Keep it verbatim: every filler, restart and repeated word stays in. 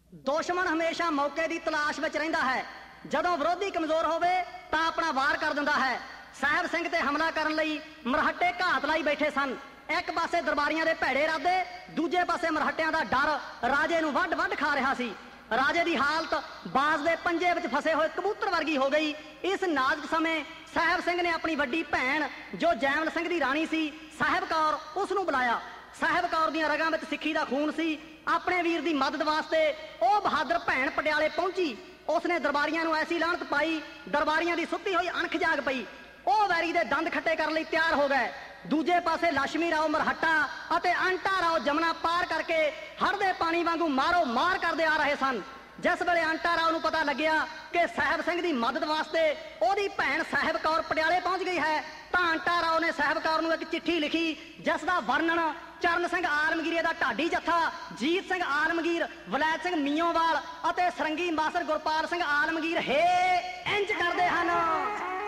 ਦੁਸ਼ਮਣ ਹਮੇਸ਼ਾ ਮੌਕੇ ਦੀ ਤਲਾਸ਼ ਵਿੱਚ ਰਹਿੰਦਾ ਹੈ। ਜਦੋਂ ਵਿਰੋਧੀ ਕਮਜ਼ੋਰ ਹੋਵੇ ਤਾਂ ਆਪਣਾ ਵਾਰ ਕਰ ਦਿੰਦਾ ਹੈ। ਸਾਹਿਬ ਸਿੰਘ ਤੇ ਹਮਲਾ ਕਰਨ ਲਈ ਮਰਹੱਟੇ ਘਾਤ ਲਾਈ ਬੈਠੇ ਸਨ। ਇੱਕ ਪਾਸੇ ਦਰਬਾਰੀਆਂ ਦੇ ਭੈੜੇ ਇਰਾਦੇ, ਦੂਜੇ ਪਾਸੇ ਮਰਹੱਟਿਆਂ ਦਾ ਡਰ ਰਾਜੇ ਨੂੰ ਵੱਢ ਵੱਢ ਖਾ ਰਿਹਾ ਸੀ। ਰਾਜੇ ਦੀ ਹਾਲਤ ਬਾਜ਼ ਦੇ ਪੰਜੇ ਵਿੱਚ ਫਸੇ ਹੋਏ ਕਬੂਤਰ ਵਰਗੀ ਹੋ ਗਈ। ਇਸ ਨਾਜ਼ੁਕ ਸਮੇਂ ਸਾਹਿਬ ਸਿੰਘ ਨੇ ਆਪਣੀ ਵੱਡੀ ਭੈਣ ਜੋ ਜੈਮਲ ਸਿੰਘ ਦੀ ਰਾਣੀ ਸੀ ਸਾਹਿਬ ਕੌਰ, ਉਸ ਨੂੰ ਬੁਲਾਇਆ। ਸਾਹਿਬ ਕੌਰ ਦੀਆਂ ਰਗਾਂ ਵਿੱਚ ਸਿੱਖੀ ਦਾ ਖੂਨ ਸੀ। ਆਪਣੇ ਵੀਰ ਦੀ ਮਦਦ ਵਾਸਤੇ ਉਹ ਬਹਾਦਰ ਭੈਣ ਪਟਿਆਲੇ ਪਹੁੰਚੀ। ਉਸਨੇ ਦਰਬਾਰੀਆਂ ਨੂੰ ਐਸੀ ਲਾਹਨਤ ਪਾਈ, ਦਰਬਾਰੀਆਂ ਦੀ ਸੁੱਤੀ ਹੋਈ ਅਣਖ ਜਾਗ ਪਈ। ਉਹ ਵੈਰੀ ਦੇ ਦੰਦ ਖੱਟੇ ਕਰਨ ਲਈ ਤਿਆਰ ਹੋ ਗਏ। ਦੂਜੇ ਪਾਸੇ ਲక్ష్ਮੀ ਰਾਓ ਮਰਹੱਟਾ ਅਤੇ ਅੰਟਾ ਰਾਓ ਜਮਨਾ ਪਾਰ ਕਰਕੇ ਹੜ੍ਹ ਦੇ ਪਾਣੀ ਵਾਂਗੂ ਮਾਰੋ ਮਾਰ ਕਰਦੇ ਆ ਰਹੇ ਸਨ। ਜਿਸ ਵੇਲੇ ਅੰਟਾ ਰਾਓ ਨੂੰ ਪਤਾ ਲੱਗਿਆ ਕਿ ਸਾਹਿਬ ਸਿੰਘ ਦੀ ਮਦਦ ਵਾਸਤੇ ਉਹਦੀ ਭੈਣ ਸਾਹਿਬ ਕੌਰ ਪਟਿਆਲੇ ਪਹੁੰਚ ਗਈ ਹੈ, ਤਾਂ ਅੰਟਾ ਰਾਓ ਨੇ ਸਾਹਿਬ ਕੌਰ ਨੂੰ ਇੱਕ ਚਿੱਠੀ ਲਿਖੀ, ਜਿਸ ਦਾ ਵਰਣਨ ਚਰਨ ਸਿੰਘ ਆਲਮਗੀਰ ਦਾ ਢਾਡੀ ਜੱਥਾ, ਜੀਤ ਸਿੰਘ ਆਲਮਗੀਰ, ਵਲੈਤ ਸਿੰਘ ਮੀਓਵਾਲ ਅਤੇ ਸਰੰਗੀ ਮਾਸਰ ਗੁਰਪਾਲ ਸਿੰਘ ਆਲਮਗੀਰ ਹੇ ਇੰਜ ਕਰਦੇ ਹਨ।